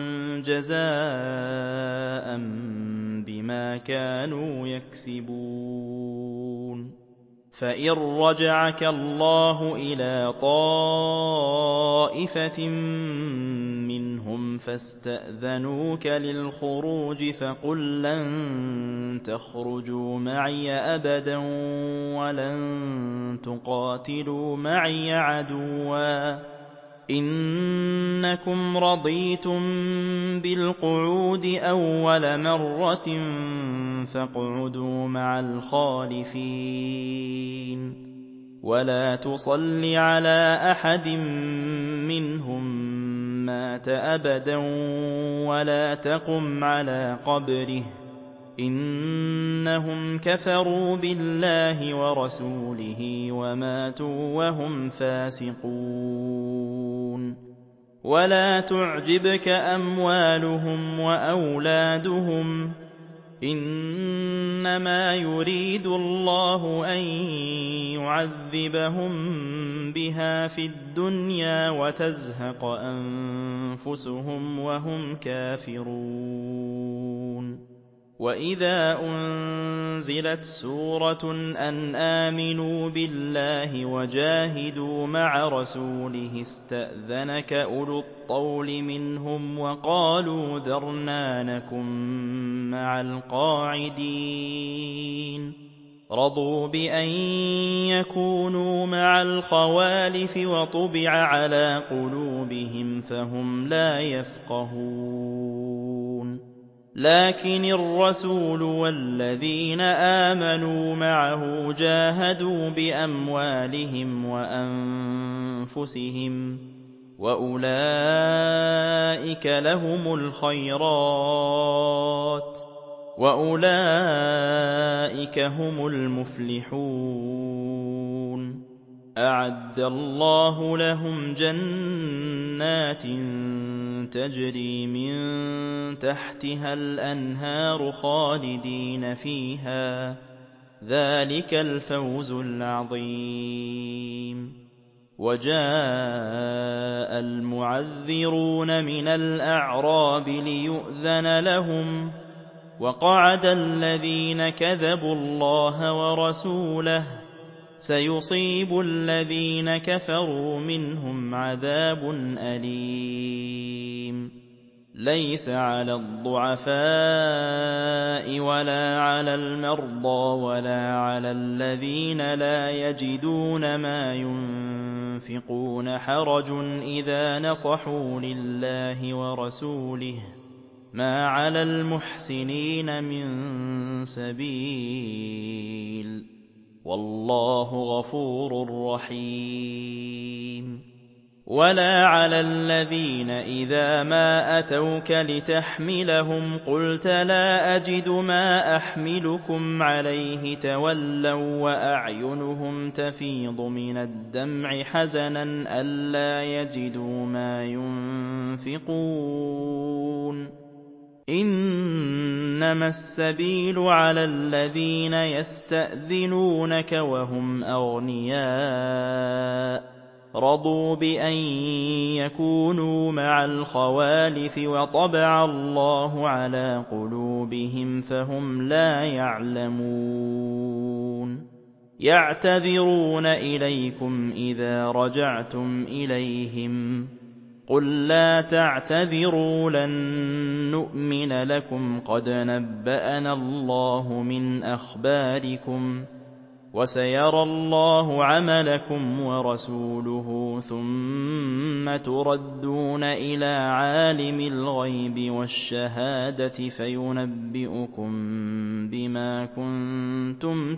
A: جَزَاءً بِمَا كَانُوا يَكْسِبُونَ فَإِن رَّجَعَكَ اللَّهُ إِلَىٰ طَائِفَةٍ مِّنْهُمْ فَاسْتَأْذَنُوكَ لِلْخُرُوجِ فَقُل لَّن تَخْرُجُوا مَعِيَ أَبَدًا وَلَن تُقَاتِلُوا مَعِيَ عَدُوًّا إِنَّكُمْ رَضِيتُم بِالْقُعُودِ أَوَّلَ مَرَّةٍ فَاقْعُدُوا مَعَ الْخَالِفِينَ وَلَا تُصَلِّ عَلَىٰ أَحَدٍ مِّنْهُم مَّاتَ أَبَدًا وَلَا تَقُمْ عَلَىٰ قَبْرِهِ إِنَّهُمْ كَفَرُوا بِاللَّهِ وَرَسُولِهِ وَمَاتُوا وَهُمْ فَاسِقُونَ وَلَا تُعْجِبْكَ أَمْوَالُهُمْ وَأَوْلَادُهُمْ ۚ إِنَّمَا يُرِيدُ اللَّهُ أَن يُعَذِّبَهُم بِهَا فِي الدُّنْيَا وَتَزْهَقَ أَنفُسُهُمْ وَهُمْ كَافِرُونَ وَإِذَا أُنزِلَتْ سُورَةٌ أَنْ آمِنُوا بِاللَّهِ وَجَاهِدُوا مَعَ رَسُولِهِ اسْتَأْذَنَكَ أُولُو الطَّوْلِ مِنْهُمْ وَقَالُوا ذَرْنَا نَكُن مَّعَ الْقَاعِدِينَ رَضُوا بِأَن يَكُونُوا مَعَ الْخَوَالِفِ وَطُبِعَ عَلَىٰ قُلُوبِهِمْ فَهُمْ لَا يَفْقَهُونَ لَٰكِنِ الرَّسُولُ وَالَّذِينَ آمَنُوا مَعَهُ جَاهَدُوا بِأَمْوَالِهِمْ وَأَنفُسِهِمْ ۚ وَأُولَٰئِكَ لَهُمُ الْخَيْرَاتُ وَأُولَٰئِكَ هُمُ الْمُفْلِحُونَ أَعَدَّ اللَّهُ لَهُمْ جَنَّاتٍ تَجْرِي مِن تَحْتِهَا الْأَنْهَارُ خَالِدِينَ فِيهَا ۚ ذَٰلِكَ الْفَوْزُ الْعَظِيمُ. وَجَاءَ الْمُعَذِّرُونَ مِنَ الْأَعْرَابِ لِيُؤْذَنَ لَهُمْ ۖ وَقَعَدَ الَّذِينَ كَذَبُوا اللَّهَ وَرَسُولَهُ ۚ سَيُصِيبُ الَّذِينَ كَفَرُوا مِنْهُمْ عَذَابٌ أَلِيمٌ. لَيْسَ عَلَى الضُّعَفَاءِ وَلَا عَلَى الْمَرْضَىٰ وَلَا عَلَى الَّذِينَ لَا يَجِدُونَ مَا يُنفِقُونَ حَرَجٌ إِذَا نَصَحُوا لِلَّهِ وَرَسُولِهِ ۚ مَا عَلَى الْمُحْسِنِينَ مِن سَبِيلٍ ۚ وَاللَّهُ غَفُورٌ رَّحِيمٌ. وَلَا عَلَى الَّذِينَ إِذَا مَا أَتَوْكَ لِتَحْمِلَهُمْ قُلْتَ لَا أَجِدُ مَا أَحْمِلُكُمْ عَلَيْهِ تَوَلَّوا وَّأَعْيُنُهُمْ تَفِيضُ مِنَ الدَّمْعِ حَزَنًا أَلَّا يَجِدُوا مَا يُنفِقُونَ. إِنَّمَا السَّبِيلُ عَلَى الَّذِينَ يَسْتَأْذِنُونَكَ وَهُمْ أَغْنِيَاءُ رَضُوا بِأَن يَكُونُوا مَعَ الْخَوَالِفِ وَطَبَعَ اللَّهُ عَلَىٰ قُلُوبِهِمْ فَهُمْ لَا يَعْلَمُونَ. يَعْتَذِرُونَ إِلَيْكُمْ إِذَا رَجَعْتُمْ إِلَيْهِمْ ۚ قُل لَّا تَعْتَذِرُوا لَن نُّؤْمِنَ لَكُمْ قَدْ نَبَّأَنَا اللَّهُ مِنْ أَخْبَارِكُمْ ۚ وَسَيَرَى اللَّهُ عَمَلَكُمْ وَرَسُولُهُ ثُمَّ تُرَدُّونَ إِلَىٰ عَالِمِ الْغَيْبِ وَالشَّهَادَةِ فَيُنَبِّئُكُم بِمَا كُنتُمْ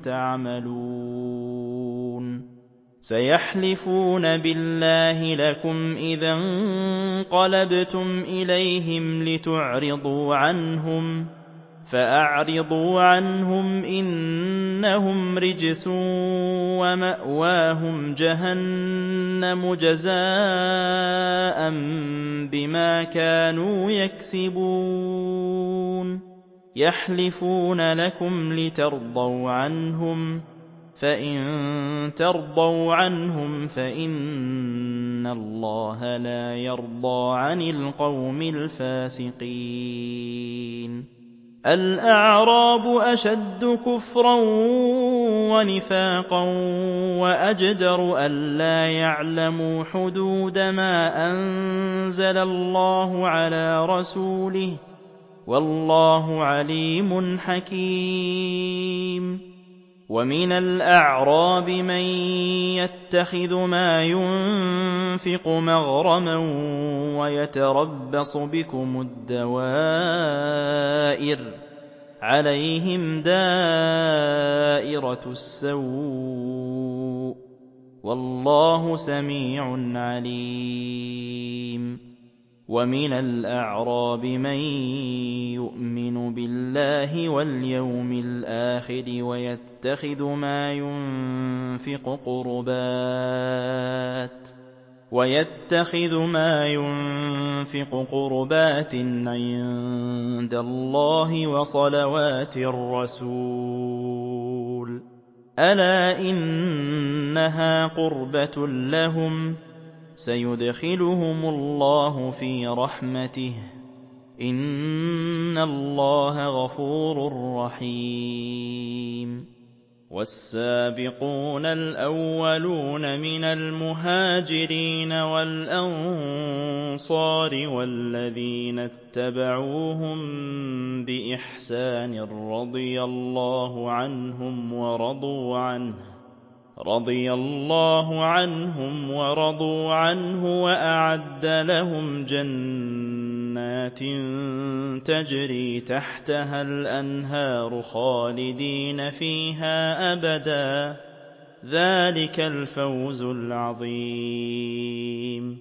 A: تَعْمَلُونَ. سَيَحْلِفُونَ بِاللَّهِ لَكُمْ إِذَا انقَلَبْتُمْ إِلَيْهِمْ لِتُعْرِضُوا عَنْهُمْ ۖ فَأَعْرِضُوا عَنْهُمْ ۖ إِنَّهُمْ رِجْسٌ وَمَأْوَاهُمْ جَهَنَّمُ جَزَاءً بِمَا كَانُوا يَكْسِبُونَ. يَحْلِفُونَ لَكُمْ لِتَرْضَوْا عَنْهُمْ ۖ فَإِن تَرْضَوْا عَنْهُمْ فَإِنَّ اللَّهَ لَا يَرْضَىٰ عَنِ الْقَوْمِ الْفَاسِقِينَ. الْأَعْرَابُ أَشَدُّ كُفْرًا وَنِفَاقًا وَأَجْدَرُ أَلَّا يَعْلَمُوا حُدُودَ مَا أَنزَلَ اللَّهُ عَلَىٰ رَسُولِهِ ۗ وَاللَّهُ عَلِيمٌ حَكِيمٌ. وَمِنَ الْأَعْرَابِ مَن يَتَّخِذُ مَا يُنفِقُ مَغْرَمًا وَيَتَرَبَّصُ بِكُمُ الدَّوَائِرَ ۚ عَلَيْهِمْ دَائِرَةُ السَّوْءِ ۗ وَاللَّهُ سَمِيعٌ عَلِيمٌ. وَمِنَ الْأَعْرَابِ مَن يُؤْمِنُ بِاللَّهِ وَالْيَوْمِ الْآخِرِ وَيَتَّخِذُ مَا يُنفِقُ قُرُبَاتٍ وَيَتَّخِذُ مَا يُنفِقُ قُرُبَاتٍ عِندَ اللَّهِ وَصَلَوَاتِ الرَّسُولِ ۚ أَلَا إِنَّهَا قُرْبَةٌ لَّهُمْ ۚ سَيُدْخِلُهُمُ اللَّهُ فِي رَحْمَتِهِ ۗ إِنَّ اللَّهَ غَفُورٌ رَّحِيمٌ. وَالسَّابِقُونَ الْأَوَّلُونَ مِنَ الْمُهَاجِرِينَ وَالْأَنصَارِ وَالَّذِينَ اتَّبَعُوهُم بِإِحْسَانٍ رَّضِيَ اللَّهُ عَنْهُمْ وَرَضُوا عَنْهُ رضي الله عنهم ورضوا عنه وأعد لهم جنات تجري تحتها الأنهار خالدين فيها أبدا، ذلك الفوز العظيم.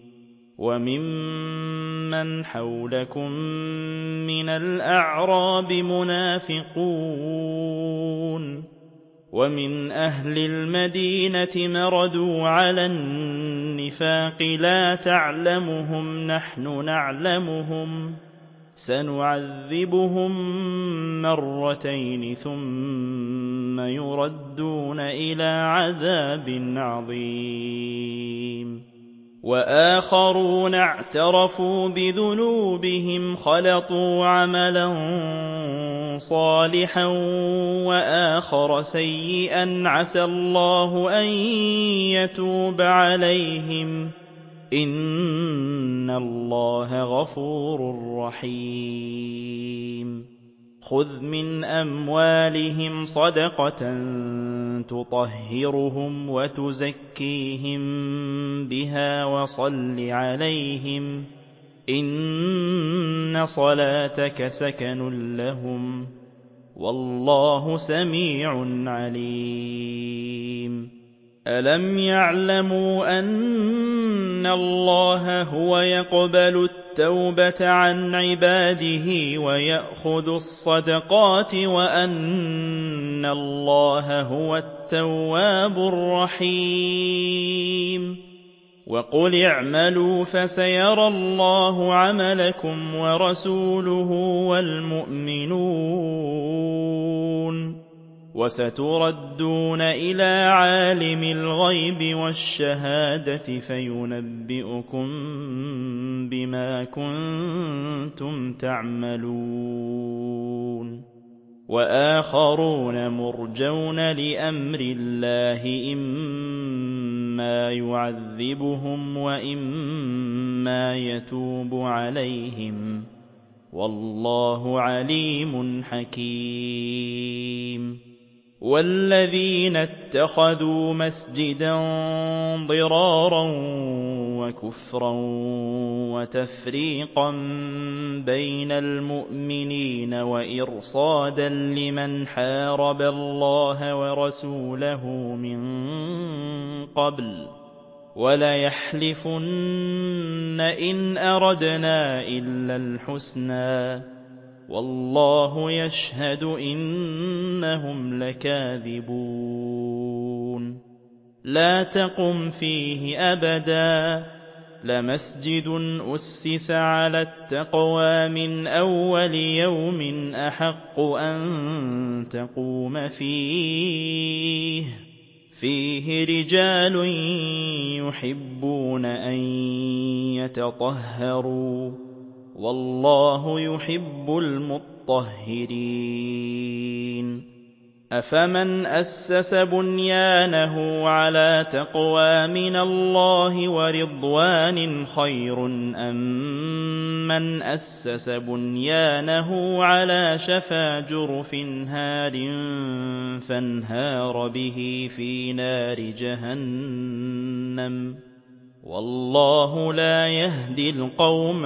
A: وممن حولكم من الأعراب منافقون وَمِنْ أَهْلِ الْمَدِينَةِ مَرَدُوا عَلَى النِّفَاقِ لَا تَعْلَمُهُمْ نَحْنُ نَعْلَمُهُمْ سَنُعَذِّبُهُم مَّرَّتَيْنِ ثُمَّ يُرَدُّونَ إِلَىٰ عَذَابٍ عَظِيمٍ وَآخَرُونَ اعْتَرَفُوا بِذُنُوبِهِمْ خَلَطُوا عَمَلًا صَالِحًا وَآخَرَ سَيِّئًا عَسَى اللَّهُ أَن يَتُوبَ عَلَيْهِمْ إِنَّ اللَّهَ غَفُورٌ رَّحِيمٌ خُذْ مِنْ أَمْوَالِهِمْ صَدَقَةً تُطَهِّرُهُمْ وَتُزَكِّيهِم بِهَا وَصَلِّ عَلَيْهِمْ إِنَّ صَلَاتَكَ سَكَنٌ لَّهُمْ ۗ وَاللَّهُ سَمِيعٌ عَلِيمٌ أَلَمْ يَعْلَمُوا أَنَّ اللَّهَ هُوَ يَقْبَلُ التَّوْبَةَ عَنْ عِبَادِهِ وَيَأْخُذُ الصَّدَقَاتِ وَأَنَّ اللَّهَ هُوَ التَّوَّابُ الرَّحِيمُ وَقُلِ اعْمَلُوا فَسَيَرَى اللَّهُ عَمَلَكُمْ وَرَسُولُهُ وَالْمُؤْمِنُونَ وَسَتُرَدُّونَ إِلَىٰ عَالِمِ الْغَيْبِ وَالشَّهَادَةِ فَيُنَبِّئُكُم بِمَا كُنتُمْ تَعْمَلُونَ وَآخَرُونَ مُرْجَوْنَ لِأَمْرِ اللَّهِ إِمَّا يُعَذِّبُهُمْ وَإِمَّا يَتُوبُ عَلَيْهِمْ ۗ وَاللَّهُ عَلِيمٌ حَكِيمٌ وَالَّذِينَ اتَّخَذُوا مَسْجِدًا ضِرَارًا وَكُفْرًا وَتَفْرِيقًا بَيْنَ الْمُؤْمِنِينَ وَإِرْصَادًا لِّمَنْ حَارَبَ اللَّهَ وَرَسُولَهُ مِن قَبْلُ وَلَيَحْلِفُنَّ إِنْ أَرَدْنَا إِلَّا الْحُسْنَىٰ ۖ وَاللَّهُ يَشْهَدُ إِنَّهُمْ لَكَاذِبُونَ لَا تَقُمْ فِيهِ أَبَدًا لَمَسْجِدٌ أُسِّسَ عَلَى التَّقْوَىٰ مِنْ أَوَّلِ يَوْمٍ أَحَقُّ أَن تَقُومَ فِيهِ فِيهِ رِجَالٌ يُحِبُّونَ أَن يَتَطَهَّرُوا ۚ وَاللَّهُ يُحِبُّ الْمُطَّهِّرِينَ أَفَمَنْ أَسَّسَ بُنْيَانَهُ عَلَىٰ تَقْوَىٰ مِنَ اللَّهِ وَرِضْوَانٍ خَيْرٌ أَم مَّنْ أَسَّسَ بُنْيَانَهُ عَلَىٰ شَفَا جُرُفٍ هَارٍ فَانْهَارَ بِهِ فِي نَارِ جَهَنَّمَ ۗ وَاللَّهُ لَا يَهْدِي الْقَوْمَ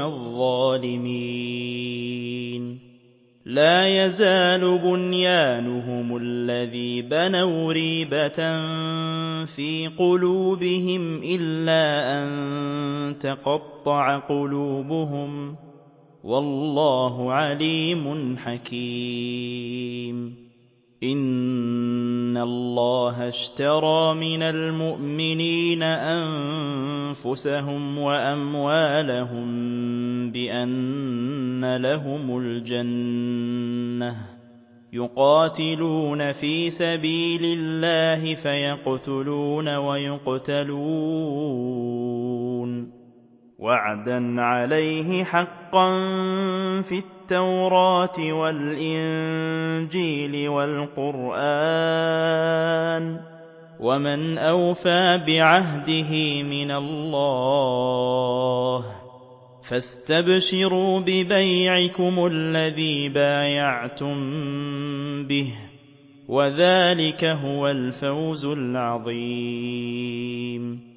A: الظَّالِمِينَ لَا يَزَالُ بُنْيَانُهُمُ الَّذِي بَنَوْا رِيبَةً فِي قُلُوبِهِمْ إِلَّا أَن تَقَطَّعَ قُلُوبُهُمْ ۗ وَاللَّهُ عَلِيمٌ حَكِيمٌ إِنَّ اللَّهَ اشْتَرَىٰ مِنَ الْمُؤْمِنِينَ أَنفُسَهُمْ وَأَمْوَالَهُم بِأَنَّ لَهُمُ الْجَنَّةَ ۚ يُقَاتِلُونَ فِي سَبِيلِ اللَّهِ فَيَقْتُلُونَ وَيُقْتَلُونَ ۖ وَعْدًا عَلَيْهِ حَقًّا فِي التَّوْرَاةِ وَالْإِنجِيلِ وَالْقُرْآنِ ۚ وَمَنْ أَوْفَىٰ بِعَهْدِهِ مِنَ اللَّهِ ۚ فَاسْتَبْشِرُوا بِبَيْعِكُمُ الَّذِي بَايَعْتُم بِهِ ۚ وَذَٰلِكَ هُوَ الْفَوْزُ الْعَظِيمُ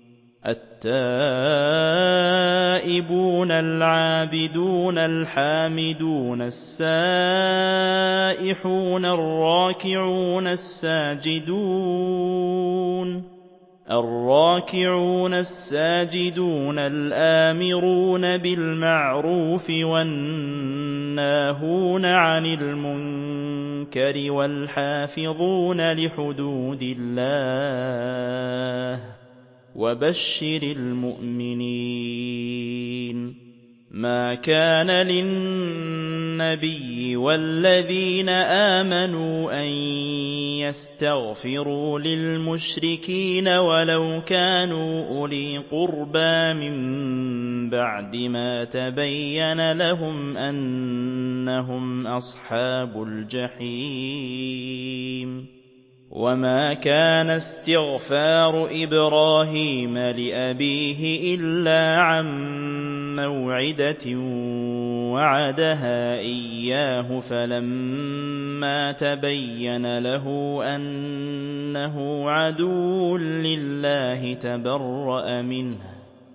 A: التَّائِبُونَ الْعَابِدُونَ الْحَامِدُونَ السَّائِحُونَ الرَّاكِعُونَ السَّاجِدُونَ الرَّاكِعُونَ السَّاجِدُونَ الْآمِرُونَ بِالْمَعْرُوفِ وَالنَّاهُونَ عَنِ الْمُنكَرِ الْمُنكَرِ وَالْحَافِظُونَ لِحُدُودِ اللَّهِ ۗ وَبَشِّرِ الْمُؤْمِنِينَ. مَا كَانَ لِلنَّبِيِّ وَالَّذِينَ آمَنُوا أَن يَسْتَغْفِرُوا لِلْمُشْرِكِينَ وَلَوْ كَانُوا أُولِي قُرْبَىٰ مِن بَعْدِ مَا تَبَيَّنَ لَهُمْ أَنَّهُمْ أَصْحَابُ الْجَحِيمِ. وَمَا كَانَ اسْتِغْفَارُ إِبْرَاهِيمَ لِأَبِيهِ إِلَّا عَن مَّوْعِدَةٍ وَعَدَهَا إِيَّاهُ فَلَمَّا تَبَيَّنَ لَهُ أَنَّهُ عَدُوٌّ لِّلَّهِ تَبَرَّأَ مِنْهُ ۚ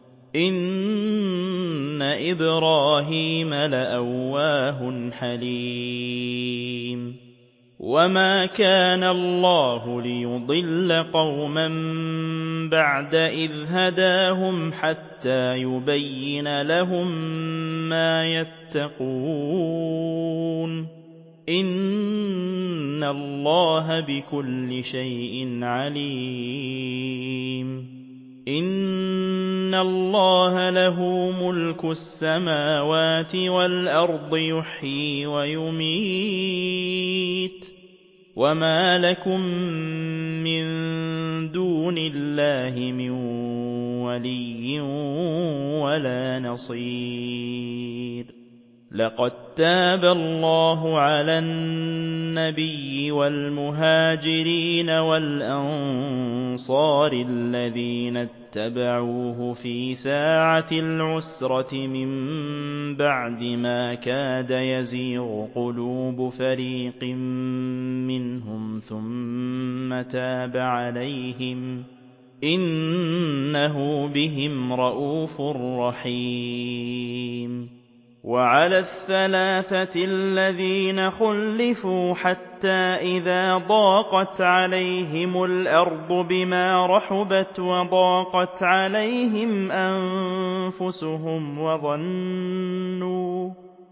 A: إِنَّ إِبْرَاهِيمَ لَأَوَّاهٌ حَلِيمٌ. وَمَا كَانَ اللَّهُ لِيُضِلَّ قَوْمًا بَعْدَ إِذْ هَدَاهُمْ حَتَّىٰ يُبَيِّنَ لَهُم مَّا يَتَّقُونَ ۚ إِنَّ اللَّهَ بِكُلِّ شَيْءٍ عَلِيمٌ. إِنَّ اللَّهَ لَهُ مُلْكُ السَّمَاوَاتِ وَالْأَرْضِ يُحْيِي وَيُمِيتُ ۚ وَمَا لَكُم مِّن دُونِ اللَّهِ مِن وَلِيٍّ وَلَا نَصِيرٍ. لَقَد تَّابَ اللَّهُ عَلَى النَّبِيِّ وَالْمُهَاجِرِينَ وَالْأَنصَارِ الَّذِينَ اتَّبَعُوهُ فِي سَاعَةِ الْعُسْرَةِ مِن بَعْدِ مَا كَادَ يَزِيغُ قُلُوبُ فَرِيقٍ مِّنْهُمْ ثُمَّ تَابَ عَلَيْهِمْ ۚ إِنَّهُ بِهِمْ رَءُوفٌ رَّحِيمٌ. وَعَلَى الثَّلَاثَةِ الَّذِينَ خُلِّفُوا حَتَّىٰ إِذَا ضَاقَتْ عَلَيْهِمُ الْأَرْضُ بِمَا رَحُبَتْ وَضَاقَتْ عَلَيْهِمْ أَنفُسُهُمْ وَظَنُّوا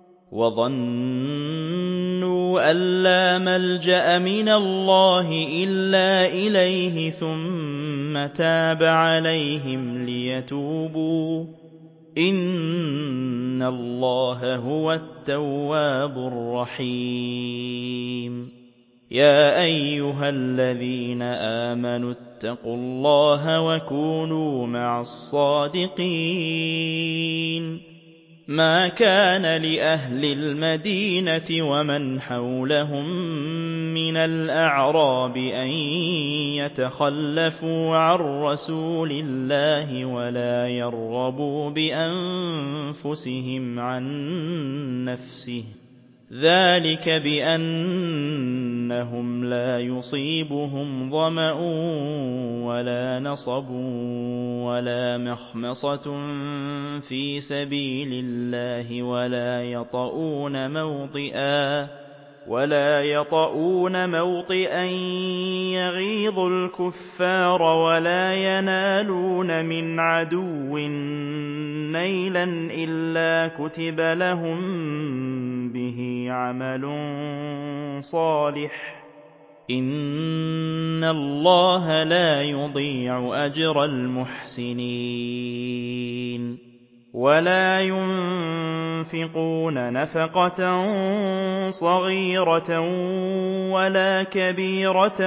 A: وَظَنُّوا أَن لَّا مَلْجَأَ مِنَ اللَّهِ إِلَّا إِلَيْهِ ثُمَّ تَابَ عَلَيْهِمْ لِيَتُوبُوا ۚ إِنَّ اللَّهَ هُوَ التَّوَّابُ الرَّحِيمُ. يَا أَيُّهَا الَّذِينَ آمَنُوا اتَّقُوا اللَّهَ وَكُونُوا مَعَ الصَّادِقِينَ. مَا كَانَ لِأَهْلِ الْمَدِينَةِ وَمَنْ حَوْلَهُم مِّنَ الْأَعْرَابِ أَن يَتَخَلَّفُوا عَن رَّسُولِ اللَّهِ وَلَا يَرْغَبُوا بِأَنفُسِهِمْ عَن نَّفْسِهِ ۚ ذَٰلِكَ بِأَنَّهُمْ لَا يُصِيبُهُمْ ظَمَأٌ وَلَا نَصَبٌ وَلَا مَخْمَصَةٌ فِي سَبِيلِ اللَّهِ وَلَا يَطَئُونَ مَوْطِئًا يَغِيظُ الْكُفَّارَ وَلَا يَنَالُونَ مِنْ عَدُوٍّ نَّيْلًا إِلَّا كُتِبَ لَهُم بِهِ عَمَلٌ صَالِحٌ ۚ إِنَّ اللَّهَ لَا يُضِيعُ أَجْرَ الْمُحْسِنِينَ. وَلَا يُنفِقُونَ نَفَقَةً صَغِيرَةً وَلَا كَبِيرَةً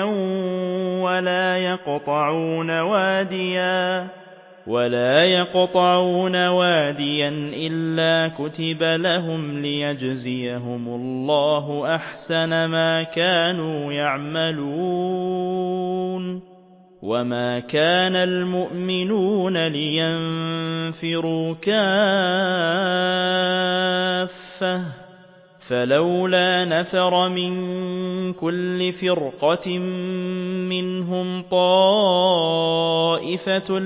A: وَلَا يَقْطَعُونَ وَادِيًا إِلَّا كُتِبَ لَهُمْ لِيَجْزِيَهُمُ اللَّهُ أَحْسَنَ مَا كَانُوا يَعْمَلُونَ. وَمَا كَانَ الْمُؤْمِنُونَ لِيَنفِرُوا كَافَّةً ۚ فَلَوْلَا نَفَرَ مِن كُلِّ فِرْقَةٍ مِّنْهُمْ طَائِفَةٌ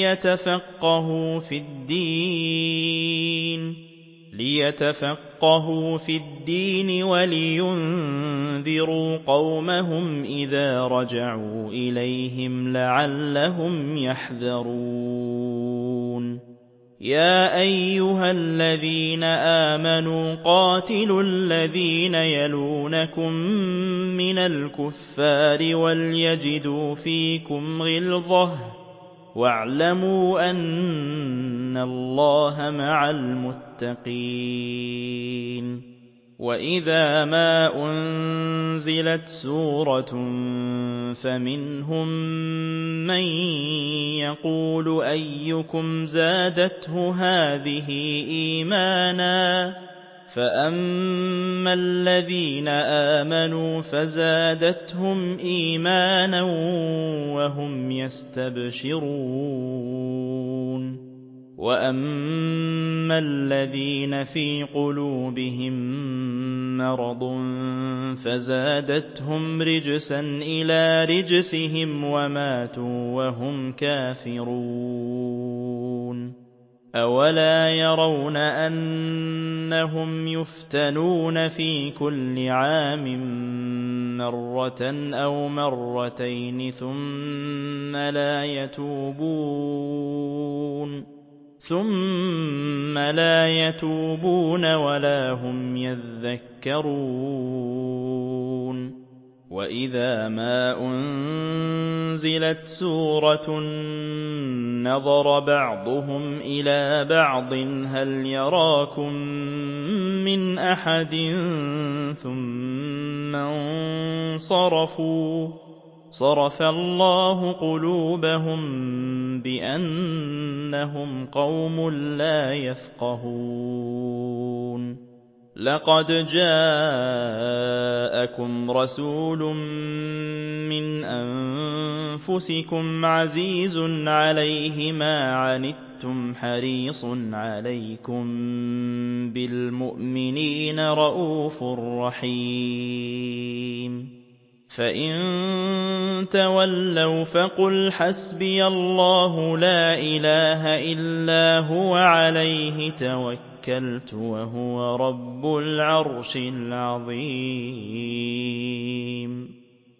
A: لِيَتَفَقَّهُوا فِي الدِّينِ وَلِيُنذِرُوا قَوْمَهُمْ إِذَا رَجَعُوا إِلَيْهِمْ لَعَلَّهُمْ يَحْذَرُونَ. يَا أَيُّهَا الَّذِينَ آمَنُوا قَاتِلُوا الَّذِينَ يَلُونَكُم مِّنَ الْكُفَّارِ وَلْيَجِدُوا فِيكُمْ غِلْظَةً ۚ وَاعْلَمُوا أَنَّ اللَّهَ مَعَ الْمُتَّقِينَ وَإِذَا مَا أُنزِلَتْ سُورَةٌ فَمِنْهُم مَّن يَقُولُ أَيُّكُمْ زَادَتْهُ هَٰذِهِ إِيمَانًا ۚ فَأَمَّا الَّذِينَ آمَنُوا فَزَادَتْهُمْ إِيمَانًا وَهُمْ يَسْتَبْشِرُونَ وَأَمَّا الَّذِينَ فِي قُلُوبِهِم مَّرَضٌ فَزَادَتْهُمْ رِجْسًا إِلَىٰ رِجْسِهِمْ وَمَاتُوا وَهُمْ كَافِرُونَ أَوَلَا يَرَوْنَ أَنَّهُمْ يُفْتَنُونَ فِي كُلِّ عَامٍ مَّرَّةً أَوْ مَرَّتَيْنِ ثُمَّ لَا يَتُوبُونَ ثُمَّ لَا يَتُوبُونَ وَلَا هُمْ يَذَّكَّرُونَ وَإِذَا مَا أُنزِلَتْ سُورَةٌ نَّظَرَ بَعْضُهُمْ إِلَىٰ بَعْضٍ هَلْ يَرَاكُم مِّنْ أَحَدٍ ثُمَّ انصَرَفُوا ۚ صَرَفَ اللَّهُ قُلُوبَهُم بِأَنَّهُمْ قَوْمٌ لَّا يَفْقَهُونَ لَقَدْ جَاءَكُمْ رَسُولٌ مِّنْ أَنفُسِكُمْ عَزِيزٌ عَلَيْهِ مَا عَنِتُّمْ حَرِيصٌ عَلَيْكُم بِالْمُؤْمِنِينَ رَءُوفٌ رَّحِيمٌ فَإِن تَوَلَّوْا فَقُلْ حَسْبِيَ اللَّهُ لَا إِلَٰهَ إِلَّا هُوَ عَلَيْهِ تَوَكَّلْتُ وَهُوَ رَبُّ الْعَرْشِ الْعَظِيمِ